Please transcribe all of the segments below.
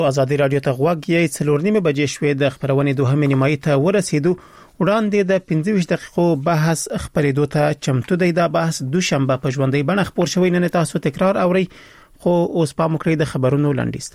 ازادي رادیو ته غوږ یې 4:30 بجې شوې د خبرونې دوهمې نیمایي ته ورسېدو. وړاندې د 15 دقیقو بحث خبرېدو ته چمتو دی. دا بحث دوشنبه په ژوندۍ بڼه خبر شوی. نن تاسو تکرار اورئ، خو اوس پام وکړئ د خبرونو لنډیز ته.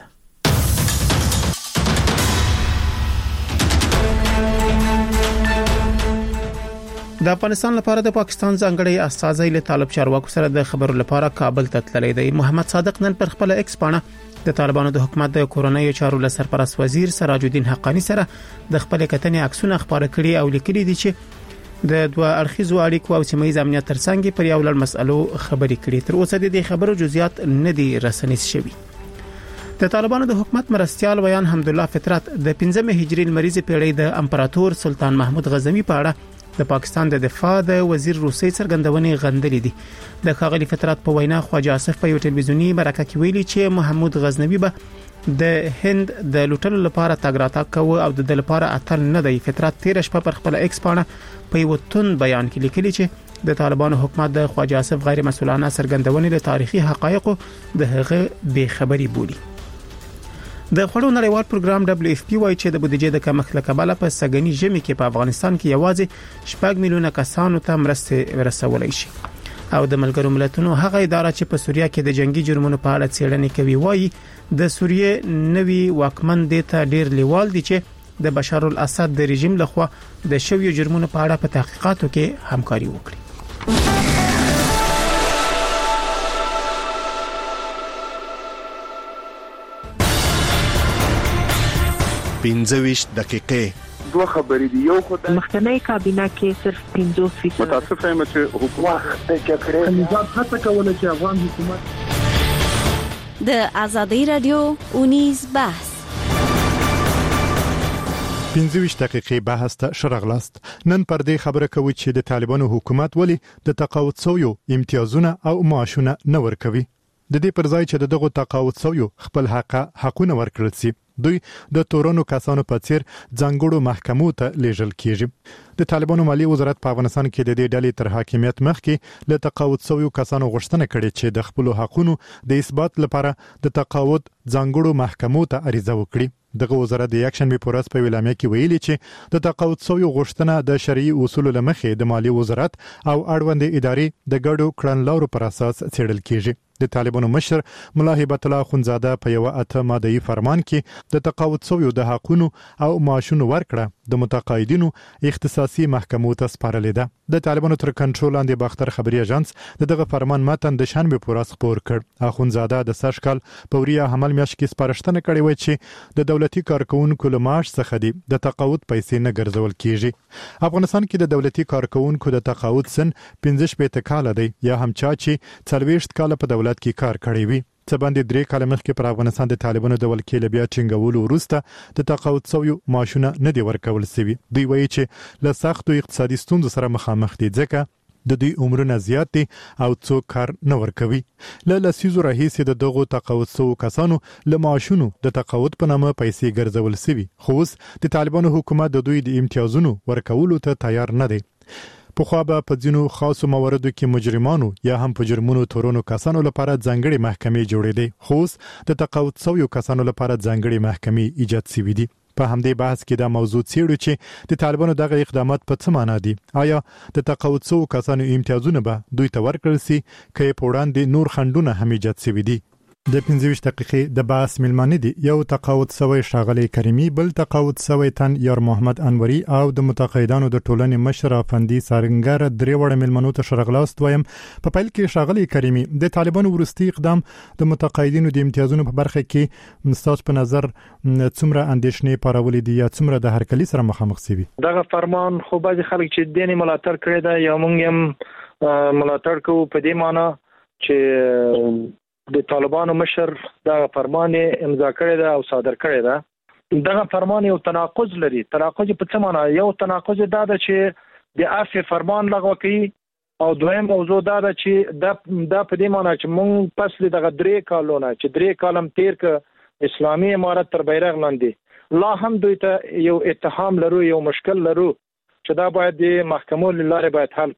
د افغانستان لپاره د پاکستان ځانګړی استازی له طالب چارواکو سره د خبرو لپاره کابل ته تللی دی. محمد صادق نن پر خپل ایکس پاڼه د طالبانو د حکومت د کورونایي چارو له سرپرست وزیر سراج الدین حقانی سره د خپل کتنې عکسونه خبره کړي او لیکلي دي چې د دوه اړخیزو اړیکو او سیمه‌ییز امنیت ترڅنګ پر یو لړ مسألو خبرې کړي. تر اوسه د دې خبرو جزئیات نه دي رسنیز شوي. د طالبانو د حکومت مرستيال ویان حمدالله فطرت د 15 هجری لمریزه پیړۍ د امپراتور سلطان محمود غزنوي په اړه د پاکستان د دفاع د وزیر روسي څرګندونې غندلې دي. د ښاغلي فطرت په وینا خواجه آصف په یو ټلویزیونی مرکه کې ویلي چې محمود غزنوي به د هند د لوټلو لپاره تګ راتګ کوي او د لپاره اتل نه دی. فطرت تیر شپه پر خپل ایکس پاڼه په یو تون بیان کې لیکلي چې د طالبانو حکومت د خواجه آصف غیر مسؤلانه څرګندونې له تاریخي حقایقو د هغه بې خبري بولي. د خړو نړیوال پروګرام WFP وايي چې د بودیجې د کمښت له کبله په سګنی ژمي کې په افغانستان کې یوازې 6 میلیونه کسانو ته مرسته ورسولای شي. او د ملګرو ملتونو هغه اداره چې په سوریه کې د جنگي جرمونو په اړه څېړنې کوي وايي د سوریه نوي واکمن دیتا ډیر لیوال دي چې د بشار الاسد د رژیم لخوا د شویو جرمونو په اړه په تحقیقاتو کې همکاري وکړي. 15 دقیقې دوه خبرې دي. یو خو د مخکنی کابینه کې صرف 50% متاسف یم چې حکومت د جګړې نظام هڅه کوله چې افغان حکومت د ازادي رادیو اونیز بحث 15 دقیقې بحث ته شرغلاست. نن پر دې خبره کوي چې د طالبانو حکومت ولی د تقاعد سویو امتیازونه او معاشونه نه ورکوي. د دې پر ځای چې دغه تقاعد سویو خپل حقونه ورکړل شي، دوی د تورونو کسانو په څیر ځانګړو محکمو ته لیږل کیږي. د طالبانو مالی وزارت په افغانستان کې د دې ډلې تر حاکمیت مخکې له تقاعد سویو کسانو غوښتنه کړې چې د خپل حقونو د اثبات لپاره د تقاعد ځانګړو محکمو ته عریضه وکړي. دغه وزارت د یک شنبه پورس په اعلامیه کې ویلي چې د تقاعد سویو غوښتنه د شرعي اصولو لمخې د مالی وزارت او اړوند ادارې د ګډو کړنلارو پر اساس څېړل کیږي. د طالبانو مشر ملا هیبت الله خونزاده په یو 8 ماده‌ای فرمان کې د تقاعد سویو د حقونو او معاشونو ورکړه د متقاعدینو اختصاصي محکمو ته سپارلې ده. د طالبانو تر کنټرول لاندې باختر خبري اژانس دغه فرمان متن د شنبه پورس خبر کړ. اخونزاده د سرشکل پوریا حمل میاشت کې سپارښتنه کړې و چې د دولتي کارکونکو له معاش څخه دی د تقاعد پیسې نه ګرځول کیږي. افغانستان کې د دولتي کارکونکو د تقاعد سن 15 کال دی، یا هم چا چې 40 کال په دولت کې کار کړی وي. څه باندې 3 کال مخکې پر افغانستان د طالبانو د ولکې بیا ټینګولو وروسته د تقاعد سویو معاشونه نه دی ورکول شوی. دوی وایي چې له سختو اقتصادي ستونزو سره مخامخ دي ځکه د دوی عمرونه زیات دي او څوک کار نه ورکوي. له لسیزو راهیسې د دغو تقاعد سوو کسانو له معاشونو د تقاعد په نامه پیسې ګرځول شوي، خو اوس د طالبانو حکومت د دوی د امتیازونو ورکولو ته تیار نه دی. پخوا به په ځینو خاصو مواردو کې مجرمانو یا هم په جرمونو تورونو کسانو لپاره ځانګړي محکمې جوړېدې، خو اوس د تقاعد سویو کسانو لپاره ځانګړي محکمې ایجاد شوي دي. په همدې بحث کې دا موضوع څېړو چې د طالبانو دغه اقدامات په څه معنا دي. آیا د تقاعد سوو کسانو امتیازونه به دوی ته ورکړل شي که په وړاندې نور خنډونه هم ایجاد شوي دي؟ د 15 دقیقې د بحث ملمانه دي یو تقاعد سوی ښاغلی کریمي، بل تقاعد سوی تن یار محمد انوري او د متقاعدانو د ټولنې مشر افندي سارنګر. درې وړ ملمنو ته شرغلاست وایم. په پیل کې ښاغلی کریمي، د طالبانو ورستي اقدام د متقاعدینو د امتیازونو په برخه کې ستاسو په نظر څومره اندېښنې پارولې دي یا څومره د هرکلي سره مخامخ شوي؟ دغه فرمان خو بعضی خلک چې دیني ملاتړ کړی دا یا موږ هم ملاتړ کوو په دې معنی چې د طالبانو مشر دا فرمان امضا کړی دا او صادر کړی دا. دغه فرمان یو تناقض لري. تناقض په څه معنی؟ یو تناقض دا ده چې د عفو فرمان لغوه کوي، او دویم موضوع دا ده چې دا په دې معنی چې مونږ پس دغه 3 کالونه چې 3 کالم تیر ک اسلامي امارت تر بیرغ لاندې لا هم دوی ته یو اتهام لرو، یو مشکل لرو چې دا باید د محکمو لاره باید حل کو.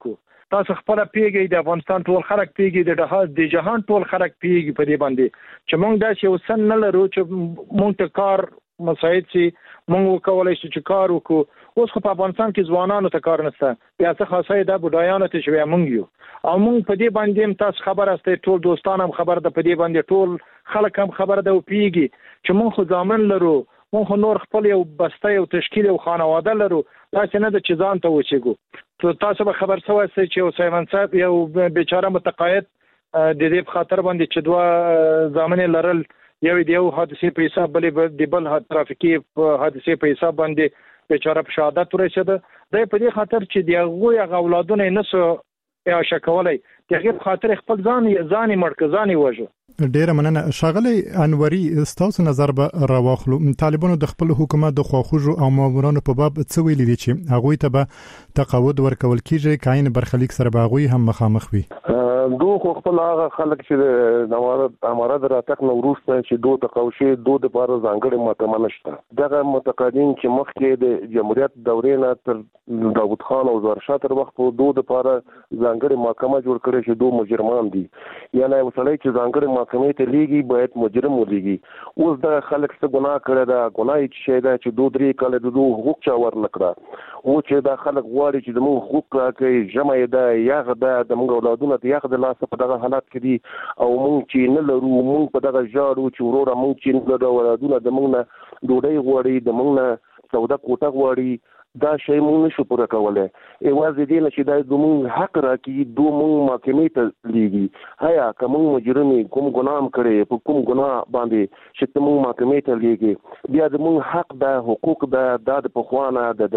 تاسو خپل پیږي د افغانستان ټول خلک پیږي د جهان ټول خلک پیږي په دې باندې چې موږ دا چې وسن نه لرو چې موږ ته کار مساعد شي موږ وکولای شو چې کار وکړو اوس خو په افغانستان کې ځوانانو ته کار نشته بیا څه خاصه ده بډایانو ته شوی موږ یو او موږ په دې باندې تاسو خبر استه ټول دوستان هم خبر ده په دې باندې ټول خلک هم خبر ده او پیږي چې موږ خو ځامن لرو موږ نور خپل یو بسته یو تشکیل او خانواده لرو دا چې نه د چیزان ته وچېګو تاسو به خبر سوای چې یو سیمن صاحب یو بیچاره متقاعد د دې په خاطر باندې چې دوه ځامن لرل یو حادثه په حساب بلې د بل ترافیکي حادثه په حساب باندې بیچاره په شهادت ورسېده د په دې خاطر چې دغه اولادونه نسو یا شکولای دغه خاطر خپل ځان مرکزاني وژه ډیره مننه ښاغلی انوري ستاسو نظر به راوخلو طالبانو د خپل حکومت د خواخوږو او مامورانو په باب څه ویلي دي چې هغه ته به تقاعد ورکول کیږي کاین برخلیک سره به هغه هم مخامخ وي دوه خپل هغه خلک چې د امارات راتک نو وروسته چې دوه تقاوشي دوه د پاره ځانګړي محکمه نشته دغه متقاعدین چې مخکې د جمهوریت دورې نه تر داوود خان او زرشاه تر وخت په دوه د پاره ځانګړي محکمه جوړ کړي چې دوه مجرمان دي یعنی وسړی چې ځانګړي محکمې ته لیږي باید مجرم ولېږي اوس د خلک څه ګناه کړی دا ګناه چې دا چې دوه درې کال د دوه حقوق چا ورنکړه او چې دا خلک غواړي چې د موږ حقوق راکړي جمع ده یغه ده د موږ اولادونه ته یغه د لاس په دغه حالت کې دي او موږ چې نه لرو موږ په دغه ژاړو چې وروره موږ چې نه لرو اولادونه د موږ نه ډوډۍ غواړي د موږ نه سودا کوټه غواړي دا شی موږ نشو پوره کولای ایوازې دې نه چې دا زموږ حق راکړي دوه موږ محکمې ته لیږي هيا کوم مجرمي کوم ګناه کړي په کوم ګناه باندې چې موږ محکمې ته لیږي بیا د موږ حق د حقوق د پخوانه د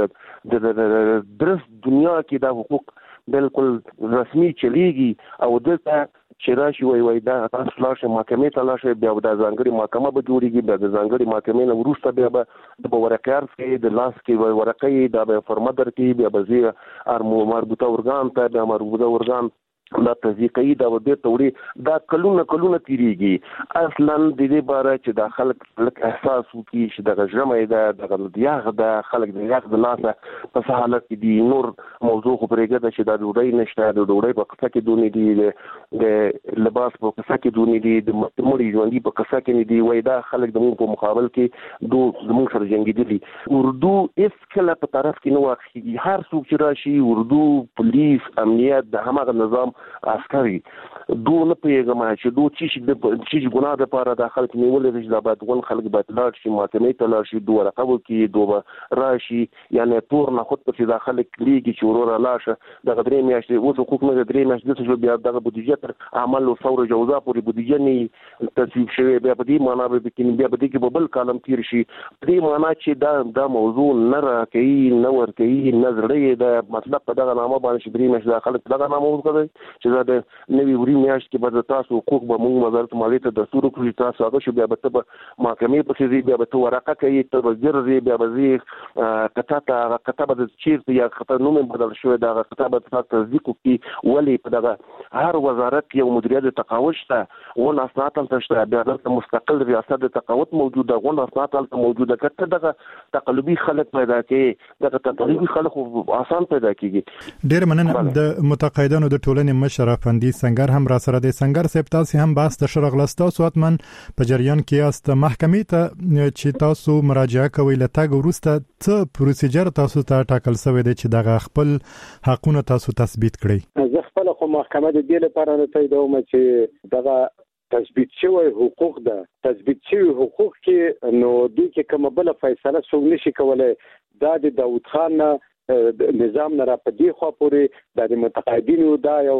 درس دنیا کې د حقوق بالکل رسمي چلیږي او دلته چې راشي وای دا تاسو لاشه محکمې ته لاشه بیا د ځانګړي محکمه به جوړیږي بیا د ځانګړي محکمې نه وروسته بیا به د ورکار کې د لاس کې ورقې د به فرمدر کې بیا به زی مربوطه ارګان ته د مربوطه ارګان دا تذیقی دا ودې توري دا کلونه تیریږي اصلا د دې باره چې د خلک لک احساس وکړي چې د جمعې د دیاغ د خلک د یاغ د لاسه په حالت کې دی نور موضوع خو پرېږده چې د ډوډۍ نشته د ډوډۍ په قصه کې دونې دي د لباس په قصه کې دونې دي د مړي ژوندۍ په قصه کې نه دي وای دا خلک د موږ په مقابل کې زموږ سره جنګېدلي اردو هیڅ کله په طرف کې نه واخلي هر څوک چې راشي اردو پولیس امنیت د همغه نظام عسکري دوه نه پیغام چې دوه چې ګناه د پاره د خلک نیولې چې د بعد ون خلک باید لاړ شي محکمې ته لاړ شي دوه رقم کې دوه راشي یعنی تور نه خود په د خلک لیږي چې ورور لاشه د غدرې میاشتې اوس حقوق نه درې میاشتې چې بیا د بودیجه تر عمل او ثور جوزا پورې بودیجه نه تصویب شوی بیا په دې معنا به کې بیا په دې کې بل کالم تیر شي په دې معنا چې دا موضوع نه راکې نه ور کوي نظرې د مطلب په دغه نامه باندې درې میاشتې خلک دغه نامه وکړي چې دا د نوی وری میاشت کې به تاسو حقوق به موږ وزارت مالیې ته دستور کړی تاسو هغه شو بیا به ته محکمې په څیر بیا به ورقه کوي ته وګرځي بیا به کتابه د چیرته یا خطر نوم بدل شوی دا کتابه تاسو تصدیق کوي ولی په دغه هر وزارت یو مدیریت تقاعد شته او اسناد هم شته بیا د مستقل ریاست د تقاعد موجوده غو اسناد هم موجوده کته دغه تقلبي خلک پیدا کوي دغه تقلبي خلک آسان پیدا کیږي ډیر مننه د متقاعدانو د ټولنې مشر افندي سنگر هم را سره د سنگر صاحب تاسو هم باس د شرغلستا سواتمن په جریان کې است محکمې ته چې تاسو مراجعه کوي لته ورسته څه پروسیجر تاسو ته ټاکل شوی دی چې دغه خپل حقونه تاسو تثبیت کړئ زه خپل خو محکمه د دې لپاره نه تاییدوم چې دغه تثبیت شوی حقوق ده تثبیت شوی حقوق کې نو د کې کومه بل فیصله څوک نشي کولای دا د داوود خان نظام نه را پدې خو پورې د متقاعدینو دا یو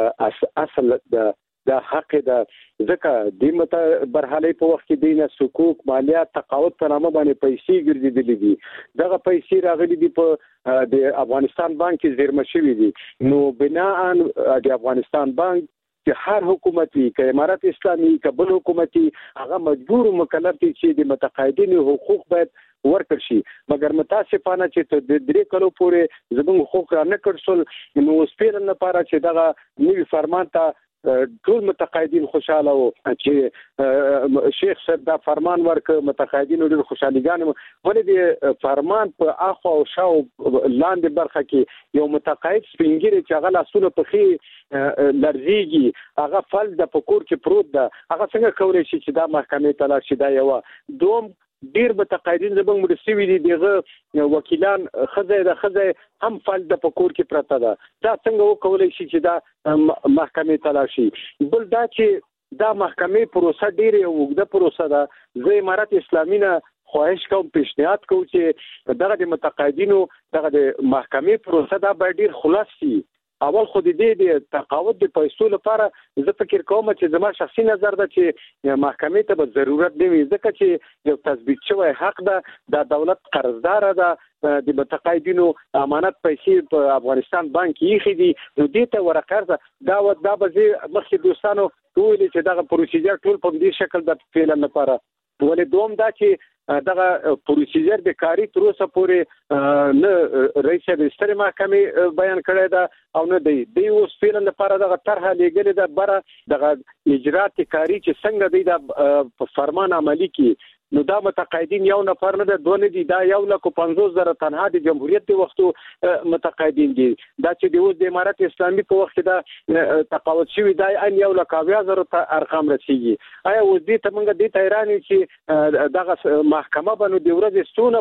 اصل د حق د ځکه د مت برحالي په وخت کې دینه حقوق مالیات تقاعد په نامه باندې پیسې ګرځېدلې دي دغه پیسې راغلي دي په د افغانستان بانک کې زیرمه شوې دي نو بناء د افغانستان بانک چې هر حکومتي که امارات اسلامي قبل حکومتي هغه مجبور مکلف دي چې د متقاعدینو حقوق باید ورکړ شي مګر متاسفانه چې د درې کلو پورې زموږ حقوق را نه کړل نو سپیرن لپاره چې دغه نوی فرمان ته ټول متقاعدین خوشاله وو چې شیخ صاحب دا فرمان ورکړ، متقاعدین ډېر خوشاليګان ولې د فرمان په اخو او شاو لاندې برخه کې یو متقاعد سپینګری چې هغه لاسونه په خي لرزيږي، هغه فل د پکور کې پروت ده، هغه څنګه کولای شي چې دا محکمې ته لاړ شي؟ دا یو دوم ډیر متقاعدین زموږ مرستوي دي، دغه وکیلان خزه هم فل د پکور کې پرته ده، دا څنګه وکولای شي چې دا محکمې ته لاړ شي؟ بل دا چې دا محکمې پروسه ډیره اوږده پروسه ده. زه امارت اسلامي نه خواهش کوم، پیشنهاد کوم چې دغه د متقاعدینو دغه د محکمې پروسه دا باید ډیر خلاص شي. اول خو د تقاعد د پیسو لپاره زه فکر کوم چې زما شخصي نظر ده چې محکمې ته به ضرورت نه وي، ځکه چې یو تثبیت شوی حق ده، د دولت قرضدار ده، د متقاعدینو امانت پیسې په افغانستان بانک کې ایښي دي، نو دې ته ورقرضه دا به زه مخکې دوستانو وویلې چې دغه پروسیجر ټول په دې شکل د فعلا لپاره. ولې دوم دا چې دغه پروسیجر د کاری تر اوسه پورې نه رئیس د سترې محکمې بیان کړی ده او نه دی اوس فعلا لپاره دغه طرحه لېږلې ده بره دغه اجرات کاری چې څنګه دی د فرمان عملی کې. نو دا متقاعدین یو نفر نه ده، دوه نه دي، دا 150,000 تنها د جمهوریت د وختو متقاعدین دي. دا چې د اوس د امارت اسلامي په وخت دا تقاعد شوي دا ان 120,000 ته ارقام رسیږي. آیا اوس دې ته موږ دې ته حیران یو چې دغه محکمه به نو د ورځې څو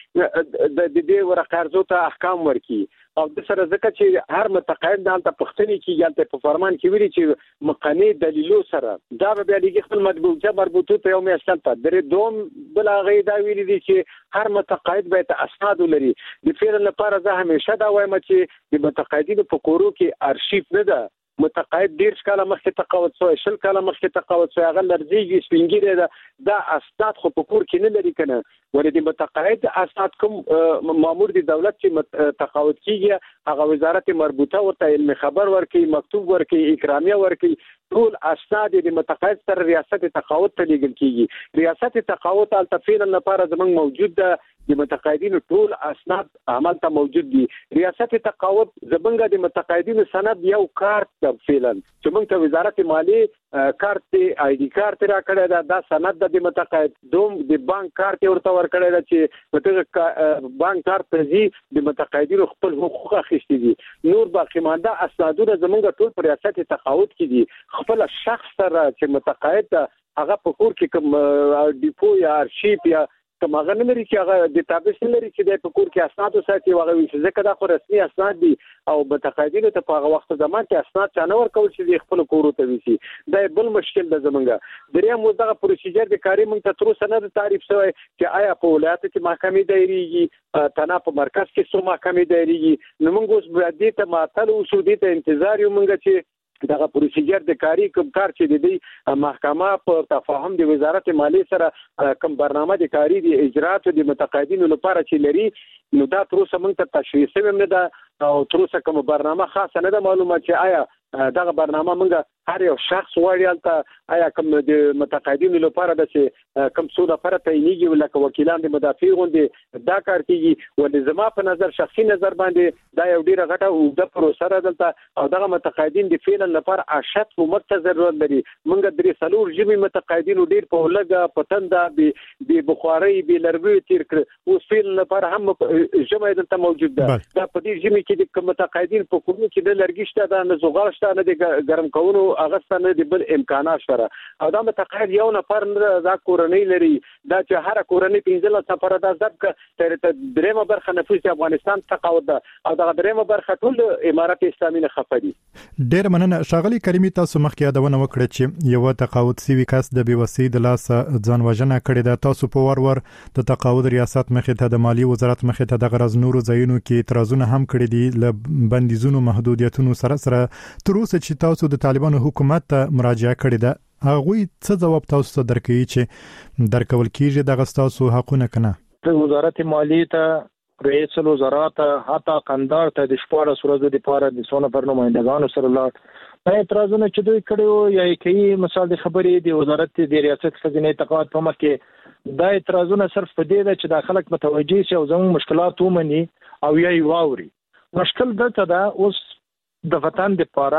نفره د دې ورقرضو ته احکام ورکړي او د سره ځکه چې هر متقاعد دلته پښتني کې یالته په فرمان کې ویلي چې مقنع دلیلو سره دا به بیا خپل مربوطه ته یو میاشت ته درې دوم بل هغه دا ویلي دي چې هر متقاعد باید اسناد ولري. د فعل لپاره زه همیشه دا وایم چې د متقاعدینو په کورو کې ارشیف نه ده. متقاعد ډیر کاله مخکې تقاعد شوی، 20 کاله مخکې تقاعد شوی، هغه لرزيږي سپینګری ده، دا اسناد خو په کور کې نه لري کنه. ولې د متقاعد اسناد کوم مامور د دولت چې تقاعد کیږي هغه وزارت مربوطه ورته علم خبر ورکړي، مکتوب ورکړي، اکرامیه ورکړي، ټول اسناد د متقاعد تر ریاست تقاعد ته لیږل کیږي. ریاست تقاعد التفیل لپاره زمونږ موجود ده، د متقاعدینو ټول اسناد عمل ته موجود دي. ریاست تقاعد زمونږ د متقاعدینو سند یو کارت ته فعلا چې موږ ته وزارت مالیه کارت آی ډی کارت را کړی دا سند د متقاعد دوم د بانک کارت ورته ورکړی دا چې په بانک کارت ته زی د متقاعدینو خپل حقوق اخیستي دي. نور باقی مانده اسنادونه زمونږ ټول پر ریاست تقاعد کې دي. خپل شخص سره چې متقاعد هغه په کور کې کوم ډیپو یا ارشیف یا کوم هغه نه لري چې هغه د تابع لري چې د پکور کې اسناد وساتي او هغه ځکه دا خو رسمي اسناد دي او متقاعدینو ته په هغه وخت زمان کې اسناد چانه ورکول چې خپل کورو ته وسی. دا بل مشکل ده زمونږ. دریم دغه پروسیجر د کاری مونږ ته تر اوسه نه تعریف شوی چې آیا په ولایت کې محکمې دایریږي، تنه په مرکز کې څو محکمې دایریږي. نو موږ اوس به دې ته معطل او سودی ته انتظار یو مونږ چې دغه پروسیجر د کاری کوم کار چې د دې محکمه په تفاهم د وزارت مالیه سره کوم برنامه د کاری د اجرات د متقاعدینو لپاره چې لري، نو دا تر اوسه موږ ته تشخیص هم نه ده او تر اوسه کوم برنامه خاصه نه ده معلومه چې آیا دغه برنامه موږ هر یو شخص وړیالته آیا کوم د متقاعدینو لپاره د کوم څو نفر تعینېږي لکه وکیلان د مدافع غوندي دا کار کیږي. ولې زما په نظر شخصي نظر باندې دا یو ډیره غټه او د پروسه دلته او دغه متقاعدین د فعل لپاره اشد حکومت ته ضرورت لري. موږ درې سلور جمی متقاعدینو ډیر په لګه پتنده به بخاري به لربي تیر کړ او فعل لپاره هم جمع دلته موجود ده. دا په دې جمی کې د متقاعدین په کوم کې د لرګشته ده نه زغالشته نه د ګرم کولو اغستانه د بل امکانات شته او دا متقاعد یو نفر دا کورنۍ لري، دا چې هر کورنۍ 15 سفر دا ځکه تر درېمه برخه نفوس افغانستان تقاعد ده او دا درېمه برخه ټول امارت اسلامي نه خفدي. ډېر مننه ښاغلي کریمي، تاسو مخکې یادونه وکړه چې یو تقاعد سوي کس د بیوسۍ د لاس ځان وژنه کړې ده. تاسو په ور د تقاعد ریاست مخې ته د مالی وزارت مخې ته د غرض نورو ځایونو کې اعتراضونه هم کړې دي ل بندیزونو محدودیتونو سره تر اوسه چې تاسو د طالبانو حکومت ته مراجعه کړې ده. هغه څه جواب تاسو ته درکوي چې درکول کیږي دغه تاسو حقونه کنه؟ وزارت مالیه ته رئیس الوزراء ته حتی قندار ته د 14 ورځې لپاره د سونه پر نمائندگانو سره لاړ اعتراضونه چې دوی کړو یا کوي مثال د خبرې د وزارت د ریاست خزینه تقاعد په مخ کې دا اعتراضونه صرف په دې ده چې د خلک متوجي شي او زموږ مشکلات ومني او یې واوري. مشکل دلته دا اوس د وطن لپاره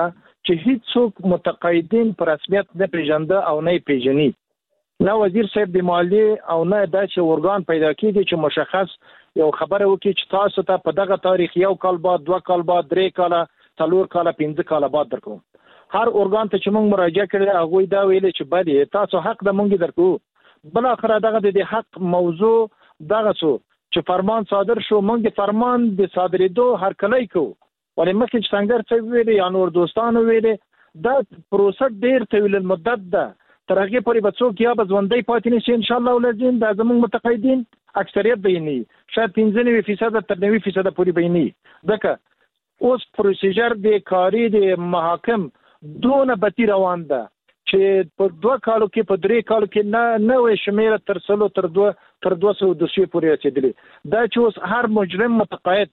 چې هیڅوک متقاعدین په رسمیت نه پیژنده او نه پیژني. نه وزیر صاحب د مالیې او نه داسې ارګان پیدا کیږي چې مشخص یو خبره وکړي چې تاسو ته په دغه تاریخ 1 کال بعد 2 کال بعد 3 کال 4 کال 5 کال بعد درکو. هر ارګان ته چې موږ مراجعه کړې هغه دا ویل چې بله تاسو حق د موږ درکو. بل اخر دغه د حق موضوع دغه څو چې فرمان صادر شو موږ فرمان د صادرېدو هر کله کو ولې مخکې چې څنګه څه ویلي یا نور دوستانو ویلي دا پروسه ډیر طویل المدت ده. تر هغه پورې به څوک یا به ژوندۍ پاتې نشي ان شاء الله ولزم دا زموږ متقاعدین اکثریت بینی شاید 95% تر 90% پورې بینی. ځکه اوس پروسیجر د کاری د محاکم دونه بتی روان ده چې په 2 کالو کې په 3 کالو کې نه وې شمیره تر 100 تر 200 دوسیې پورې رسیدلي. دا چې اوس هر مجرم متقاعد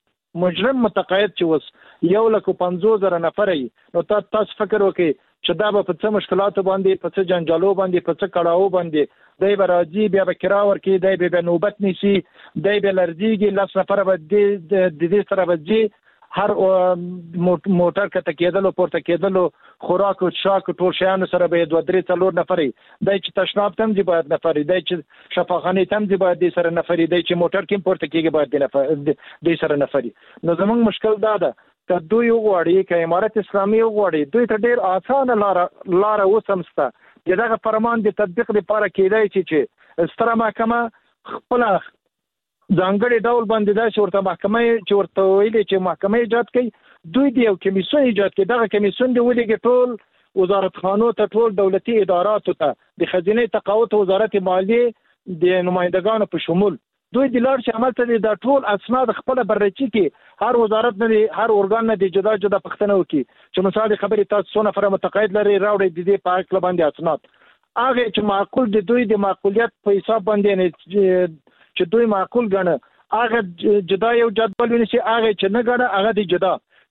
چې اوس 150,000 نفر نو تاسو فکر وکړئ چې دا به په څه مشکلاتو باندې په څه جنجالو باندې په څه کړهو باندې دای به راځي بیا به کرا ورکړي دای به نوبت نیسي دای به لرځيږي 10 نفر به د دې سره به هر موټر کته کېدل او پورته کېدل خوراک او شاک ټول شیانو سره به 2-3 نفرې دای چې تشناب تم دی باید نفرې دای چې شفاخانه تم دی باید د سره نفرې دای چې موټر کې پورته کېږي باید د سره نفرې. نو زموږ مشکل دا ده که دوی وغواړي که امارت اسلامي وغواړي دوی ته ډیر اسانه لار وسمسته دغه فرمان د تطبیق لپاره کېدای چې ستره محکمه خپل ځانګړي ډول باندې دا شورته محکمه چې ورته ویلي چې محکمه ایجاد کړي دوی د یو کمیسیون ایجاد کړي. دغه کمیسیون دی ولې ټول وزارت خانو ته ټول دولتي اداراتو ته د خزینه تقاعد وزارت مالیه د نمائندگانو په شمول دوی د لار شامل ته د ټول اسناد خپل بررسي کې هر وزارت نه هر ارګان نه د جدا پښتنه وکي چې مثال خبرې تاسو څونه فر متقاعد لري راوړي د دې په اړه باندې اسناد هغه چې معقول د دوی د معقولیت په حساب باندې نه چې دوی معقول ګڼه هغه جدا یو جدول ونیسي هغه چې نه ګڼه هغه د جدا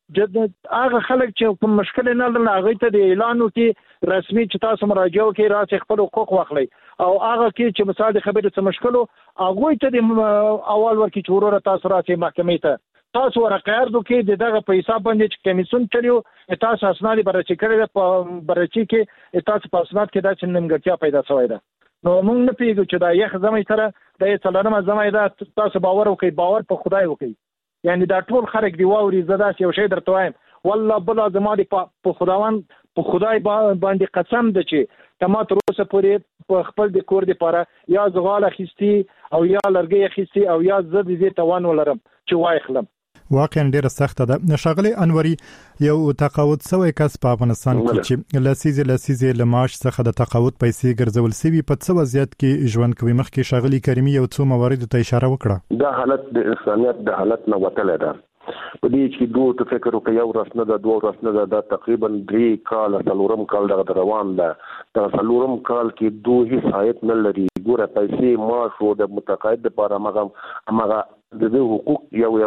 هغه خلک چې کوم مشکل نه لري هغه ته د اعلان وکي رسمي چې تاسو مراجعه وکړئ راځي خپل حقوق واخلئ او هغه کې چې مثال خبرې څه مشکل هغه ته د اول ورکی چورو تاسو راځي محکمې ته تاسو ورقه دوکې دغه په حساب باندې چې کمیسیون چلیو تاسو اسناد بررسي کړی په بررسي کې تاسو په اسناد کې دا چې نیمګړتیا پیدا شوې ده. نو موږ نه پیږو چې دا یخ زمې سره د څلورمه زمې دا تاسو باور وکړئ باور په خدای وکړئ یعنی دا ټول خلک دی واوري زدا یو شی درته وایم والله بل زما دی په خدای باندې قسم ده چې تمه تر اوسه پورې په خپل د کور دی لپاره یا زغال اخیستی او یا لرګي اخیستی او یا زه دې توان ولرم چې وای خلم. واقعا ډیره سخته ده. شاغلی انوري یو تقاعد سوی کس په افغانستان کې چې لسیزه لماش څخه د تقاعد پیسې ګرځول سوي په څه وضعیت کې ژوند کوي. مخکې شاغلی کریمي یو څو موارد ته اشاره وکړه. دا حالت د انسانيت د حالت نه وتل ده په دې چې دوه ته فکر وکړي یو ورځ نه ده دوه ورځ نه ده تقریبا 3 کال څلورم کال دغه روان ده. دا څلورم کال کې دوه هیڅ حایت نه لري ګوره پیسې معاش او د متقاعد لپاره هغه د حقوق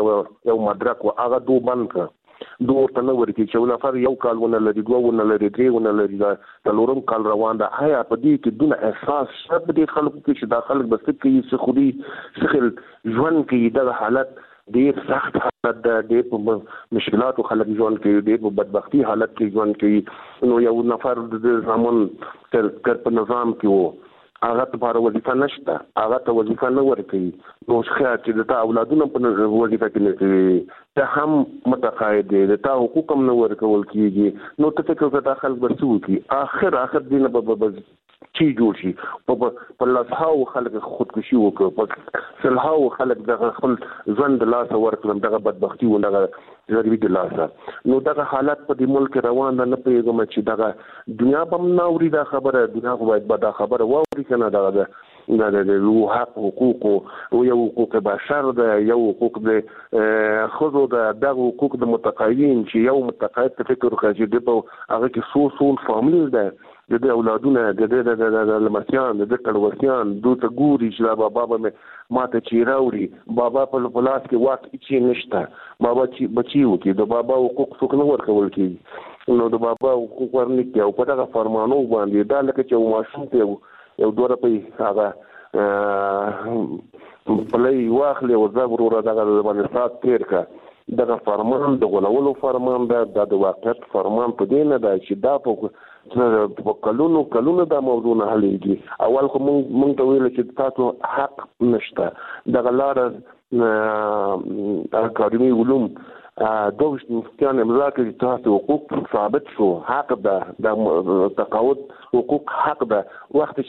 یو مدرک او هغه دوه بند کړ دوه ته نو ورکی چې نفر یو کال ونه لري دوه ونه لري درې ونه لري دا څلورم کال روان ده. آیا په دې کې دونه احساس شته د خلکو کې چې دا خلک بس کې څه خودي سخل ژوند کې د حالت ډیر سخت حالت ده ډیر په مشکلات خلک ژوند کې ډیر په بدبختی حالت کې ژوند کې نو یو نفر د زمون تر په نظام کې وو هغه ته وظیفه نشته هغه ته وظیفه نه ورکوي نو ښه چې د اولادونو په وظیفه کې نه کوي ته هم متقاعد دي د تا حقوق هم نه ورکول کیږي نو ته فکر وکړه خلک به څه وکړي اخر دین به چی جوړ شي په لاسهاو خلک خودکشي وکړي په سلهاو خلک د خپل ژوند لاس ورکړم دغه بدبختی و دغه ضروري د لاسه نو دغه حالت په دې ملک روان نه پیغام چې دغه دنیا بم ناوري دا خبره دنیا خو باید به دا خبره واوري کنه دغه د حق حقوق او یو حقوق بشر ده یو حقوق د خود د حقوق د متقاعدین چې یو متقاعد فکر کوي چې هغه کې سول فامیل ده د اولادونه د لمسیان د کړوسیان دوی ګوري چې بابا به ماته چې راوړي بابا په لاس کې واک چې نشته بابا چې بچیو کې د بابا حقوق څوک نه ورکول کیږي نو د بابا حقوق ورنکي او په دغه فرمانو باندې دا لکه چې ماشوم ته یو دوره په هغه پلي واخلې او زبر ور دغه باندې سات تیر کا دغه فرمان د غولولو فرمان د واقعیت فرمان په دې نه دی چې دا په کلونو دا موضوع نه حلېږي. اول خو مونږ ته ویل چې تاسو حق نشته. دغه لاره اکاډمي علوم دوش مفتیان امضا کړي تاسو حقوق ثابت شو حق ده د تقاعد حقوق حق ده. وخت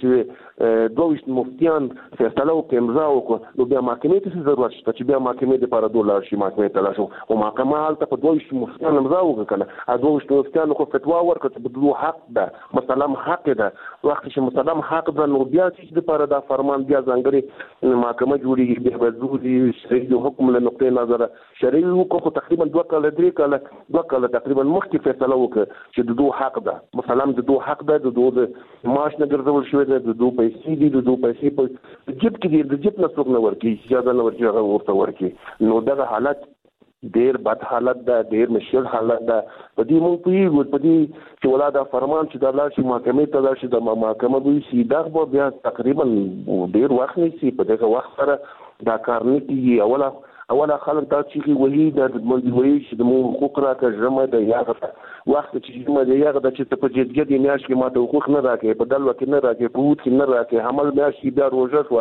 چې دوش مفتیان فیصله وکړي امضا وکړي نو بیا محکمې ته ضرورت شته چې بیا محکمې لپاره $2 شي محکمې ته لاړ شو او محکمه هلته په دوش مفتیان امضا وکړي کنه دوش مفتیان خو فتوا ورکړه چې بدلو حق ده مسلم حق ده. وخت چې مسلم حق ده نو بیا چې لپاره دا فرمان بیا ځانګړي محکمه جوړیږي بیا بدلو شرعي حکم له نقطې نظر شرعي حکم تقریبا 2 کال 3 کال تقریبا مخکې فیصله وکړه چې د دوه حق ده مثلا د دوه حق ده د دوه معاش نه ګرځول شوی ده د دوه پیسې دي د دوه پیسې په جیب کې دي د جیب نه څوک نه ورکي اجازه نه ورکي هغه ورته ورکي. نو دغه حالت ډیر بد حالت ده ډیر مشکل حالت ده. په دې مونږ پیږو په دې چې ولاده فرمان چې د لاشي محکمې ته راشي د محکمه دوی سي دغه بیا تقریبا ډیر وخت نیسي. په دغه وخت سره دا کار نه کیږي. اوله خلک دا چې وایي د مونږ چې د حقوق راکړه جمع د یاغه وخت چې جمع د یاغه د چې په جدي د میاش کې ماته حقوق نه راکې په دلو کې نه راکې په ووت کې نه راکې حمل میاش کې بیا روزه شو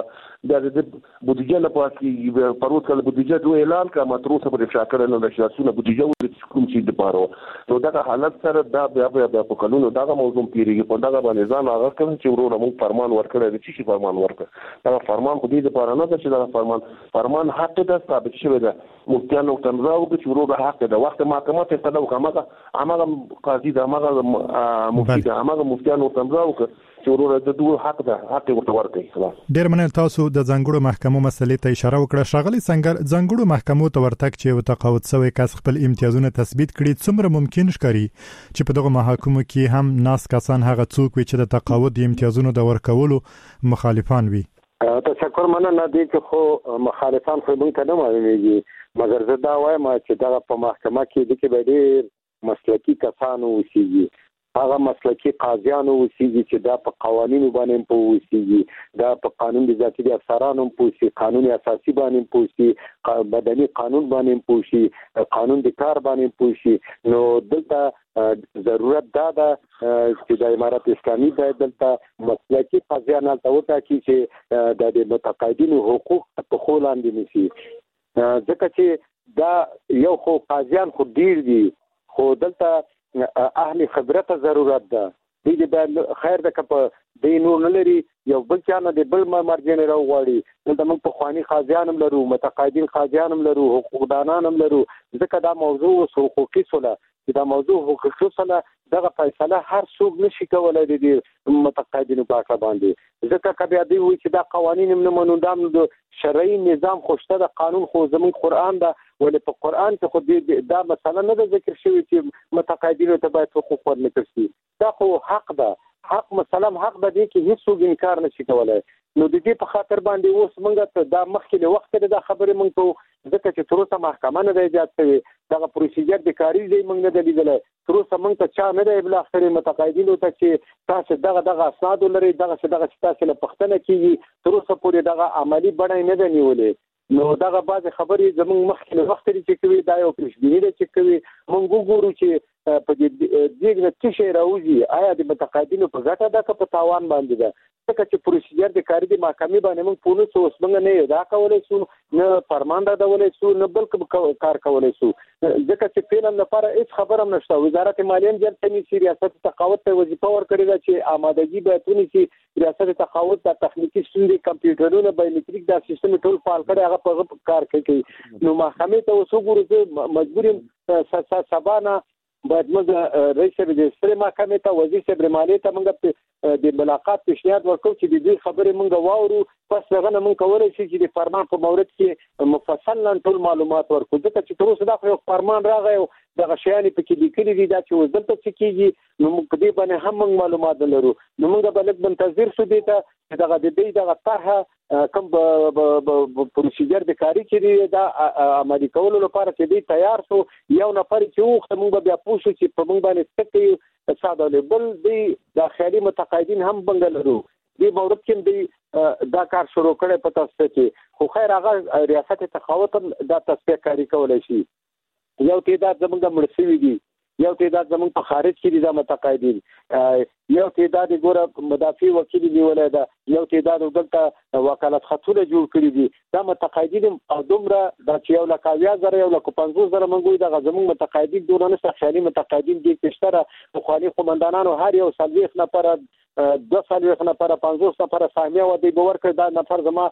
د بودیجه نه پاتې پروت کله بودیجه دوه اعلان کا متروسه پر شاکر نه رشاسونه بودیجه ولې کوم چې د پاره نو دا حالت سره دا بیا په قانون دا موضوع پیریږي په دا باندې ځان هغه کوم چې ورونه موږ فرمان ورکړل چې فرمان ورکړ دا فرمان خو دې لپاره نه چې دا فرمان حق ده ثابت شوی ده. مفتیانو تنظا وکړي چې ورو حق ده. وخت محکمه ته فیصله وکړه هغه قاضي ده هغه مفتي ده هغه مفتیانو تنظا وکړي چې ورو د دوه حق ده حق ورته ورکړي. ډېر مننه تاسو د ځانګړو محکمو مسلې ته اشاره وکړه. ښاغلي سنگر ځانګړو محکمو ته ورتګ چې تقاعد شوی کس خپل امتیازونه تثبیت کړي څومره ممکن ښکاري چې په دغه محاکمو کې هم ناس کسان هغه څوک وي چې د تقاعد امتیازونو د ورکولو مخالفان وي. تشکر مننه دي چې خو مخالفان خو موږ ته نه معلومیږي مګر زه دا وایم چې دا په محکمه کې د کې به ډېر مسلکي کسانو اوسېږي هغه مسلکي قاضیانو اوسېږي چې دا په قوانینو باندې په اوسېږي دا په قانون د ذاتي افسرانو په اوسېږي قانون اساسي باندې په اوسېږي بدني قانون باندې په اوسېږي قانون د کار باندې په اوسېږي. نو دلته ضرورت دا ده چې د امارت اسلامي باید دلته مسلکي قاضیان ته وټاکي چې د متقاعدینو حقوق په خو لاندې نیسي ځکه چې دا یو خو قاضیان خو ډیر دي خو دلته اهل خبرت ضرورت ده. دې باید خیر ده که په دې نور نه لري یو بل چا نه د بل مرجع نه راوغواړي دلته موږ په خواني قاضیان هم لرو متقاعدین قاضیان هم لرو حقوقدانان هم لرو ځکه دا موضوع حقوقي سوله چې دا موضوع حقوقي سوله دغه فیصله هر څوک نشي کولای د متقاعدینو په اړه باندې ځکه کبه دی وي چې دا قوانین هم نه منو د شرعي نظام خوشته د قانون خو زموږ قران دا ولې په قران کې خو دا مسله نه ده ذکر شوی چې متقاعدینو ته باید حقوق ورنکړل شي. دا خو حق ده حق مسلم حق ده دي کې هیڅ انکار نشي کولای. نو د دې په خاطر باندې اوس موږ ته دا مخکې له وخت دا خبره موږ ته ځکه چې تر اوسه محکمه نه دی ایجاد شوی دا پروسیجر د کاری دی موږ نه دی لیدل تر اوسه موږ ته چا نه دی بل اخر متقاعدینو ته چې تاسو دغه اسناد لري دغه تاسو له پښتنه کیږي تر اوسه پورې دغه عملی بڼه نه دی نیولې. نو دغه بعض خبرې زموږ مخکې له وخت لري چې کوي دا یو پیشبینی ده چې کوي موږ وګورو چې په دې نه څه شی راوځي آیا د متقاعدینو په ګټه ده که په تاوان باندې ده ځکه چې پروسیجر د کاری د محکمې باندې موږ پونه څه اوس موږ نه ادا کولای شو نه فرمان راډولای شو نه بل کار کولای شو ځکه چې فعلا لپاره هیڅ خبره هم نشته. وزارت مالیه هم جلته نیسي ریاست تقاعد ته وظیفه ورکړې ده چې آمادګي باید ونیسي ریاست تقاعد د تخنیکی ستونزې کمپیوټرونه بایومټریک دا سیستم ټول فعال کړي هغه په کار کوي. نو محکمې ته اوس وګورو مجبور سبانه باید موږ رئیس رجستر محکمې ته وزیر صاحب مالیه ته موږ د ملاقات پیشنهاد ورکړو چې د دې خبرې موږ واورو پس هغه نه موږ کولای شو چې د فرمان په مورد کې مفصل ټول معلومات ورکړو ځکه چې تر اوسه دا یو فرمان راغی دغه شیان په کې لیکلي دي دا چې وزدلته څه کیږي نو موږ په دې باندې هم موږ معلومات لرو. نو موږ به لږ منتظر شو دي ته دغه د دې دغه طرحه کوم پروسیجر د کاری چې دا عملي کولو لپاره چې دی تیار شو یو نفر چې وخت موږ بیا پوښتنه چې په موږ باندې څه ساده بل دی د خیالي متقاعدین هم بنګل لرو دې مورد کې دی دا کار شروع کړي په تاسو کې خو خیر هغه ریاست تقاعد دا تصفیه کاری کولای شي یو تعداد زمونږ مړ شوي دي، یو تعداد زمونږ په خارج کې دي دا متقاعدین، یو تعداد ګوره مدافع وکیل نیولای ده، یو تعداد دلته وکالت خطونه جوړ کړي دي. دا متقاعدین او دومره د 1,50,000 1,50,000 منګوي د زمونږ متقاعدین دورانه خیالي متقاعدین دي کشتره مخالف قومندانانو هر یو 40 نفر 2 نفر 50 نفر سامیه و دی باور کړ دا نفر زما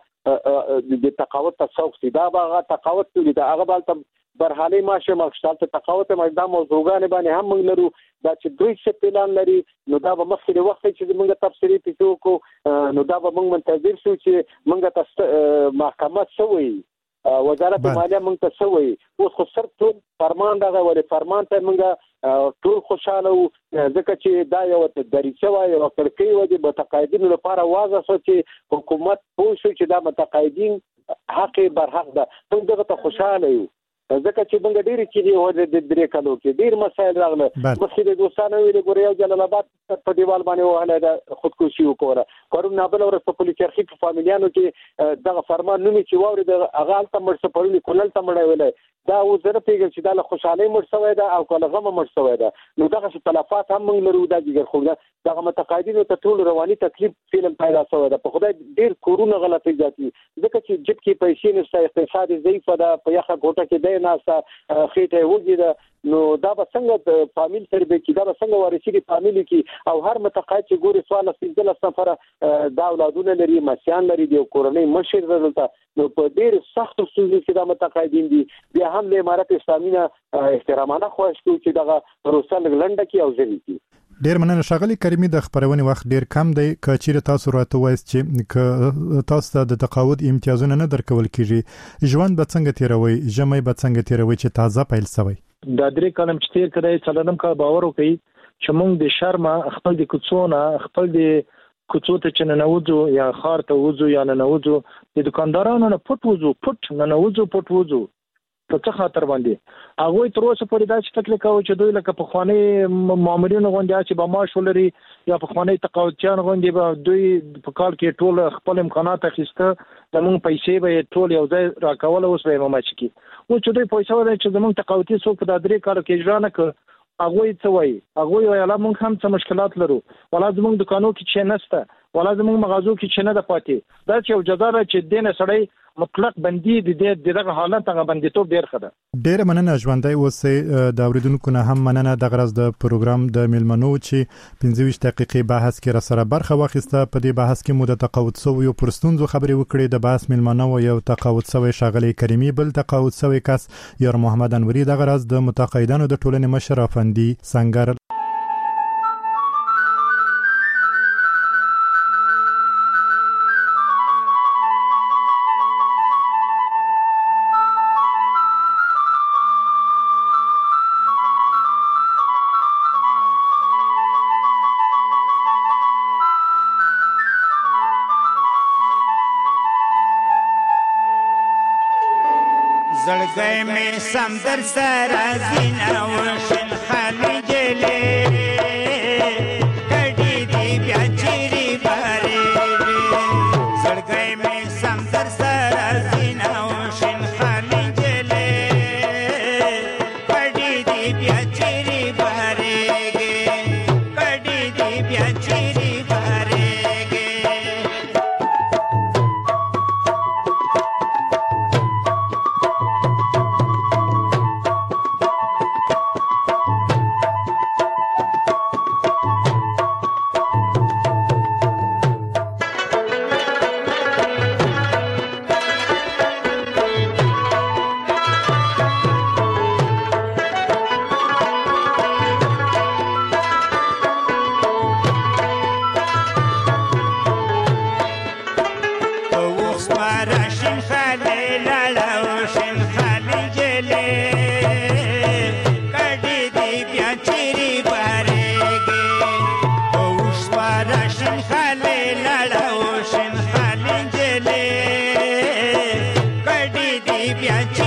د تقاعد تسوق سي دا هغه تقاعد دی دا هغه بل برحالي ماشه مخشال ته تقاعد مقدام موضوعګان باندې هم موږ لرو دا چې دوی څه پلان لري نو دا به مخکې وخت چې موږ تفصیلي پیسو کو نو دا به موږ منتظر شو چې موږ ته محکمه شوی وزارت مالیه موږ ته شوی اوس خو سر ټول فرمان دغه ولې فرمان ته موږ ټول خوشاله وو ځکه چې دا یو دریچه وای او کړکۍ و دي متقاعدینو لپاره واضح شو چې حکومت پوه شو چې دا متقاعدین حق برحق ده موږ دغه ته خوشاله یو ځکه چې موږ ډېری چې د درې کالو کې ډېر مسایل راغله مخکې د دوستانو ویل ګورې یو جلال آباد په دیوال باندې وهله د خودکشي وکړه پرون نابل ورځ په پولیس چرخي په فامیلیانو کې دغه فرمان نومي چې واوري د اغال ته مرسته پرونی کولل ته مړ ویل دا و زره پیګل چې د خوشحالي مرسته ده او کله غم مرسته ده نو دغه تلفات هم موږ لرو د جګر خو دغه متقاعدینو ته ټول رواني تکلیف فلم پیدا شوی ده په خدای ډېر کورونه غلطي ځاتي ځکه چې جب کې پیسې نشته اقتصاد ضعیف ده په یخه ګوټه کې دی ناسا خېټه وږي ده نو دا به څنګه فامیل سره به کې دا به څنګه ورسېږي فامیل کې او هر متقاعد چې ګوري سوال 15 نفر دا اولادونه لري مسیان لري د کورنۍ مشر دلته نو په ډېر سخت ستونزو کې دا متقاعدین دي بیا هم د امارت اسلامي نه احترامانه خواهش کوي چې دا روسه لنډه کې او ځوي کې ډیر مننه ښاغلي کریمي د خبرونې وخت ډیر کم دی که چیرې تاسو راته وایست چې تاسو ته د تقاعد امتیازونه نه درکول کیږي ژوند به څنګه تیروي ژمي به څنګه تیروي چې تازه پیل شوی دا درې کلم چې تیر کړی څلورم کال باور وکړي چې موږ د شرمه خپل د کوڅونه خپل د کوڅو ته چې ننوځو یا خار ته وځو یا ننوځو د دکاندارانو نه پټ ننوځو پټ وځو په څه خاطر باندې هغه تر اوسه پورې دا چې فکر کوي چې دوی لکه په خواني مامورینو غونډه چې به معاش ولري یا په خواني تقاعدچیان غونډه به دوی په کال کې ټول خپل امکانات اخیسته زموږ پیسې به ټول یو ځای راکول اوس به ماچ کی او چې دوی پیسې ولري چې زموږ تقاعدي څوک په درې کال کې اجرا نه کړ هغه څه وایي هغه ویلا موږ هم څه مشکلات لرو ولا زموږ دکانو کې چې نسته ولا زموږ مغازو کې چې نه ده پاتې دا چې جزا چې دینه سړی مطلق بندي د دغه حالت هغه بندیتوب ډیر خده ډیر مننه ژوندۍ اوسې د اوریدونکو نه هم مننه د غرض د پروګرام د میلمنو چې 15 دقیقې بحث کې را سره برخه واخیسته په دې بحث کې مو د تقاعد سویو پرستونزو خبرې وکړې د بحث میلمنو یو تقاعد سوی ښاغلي کریمي بل تقاعد سوی کس یار محمد انوري د غرض د متقاعدانو د ټولنې مشر افندي سنگر زړګی مې سمندر سره زینه وشین خالي جلې کډې دې بیا چیرې بارې زړګی مې سمندر سره زینه وشین خالي جلې کډې دې بیا چیرې بارې کډې دې بیا چیرې بارې Piace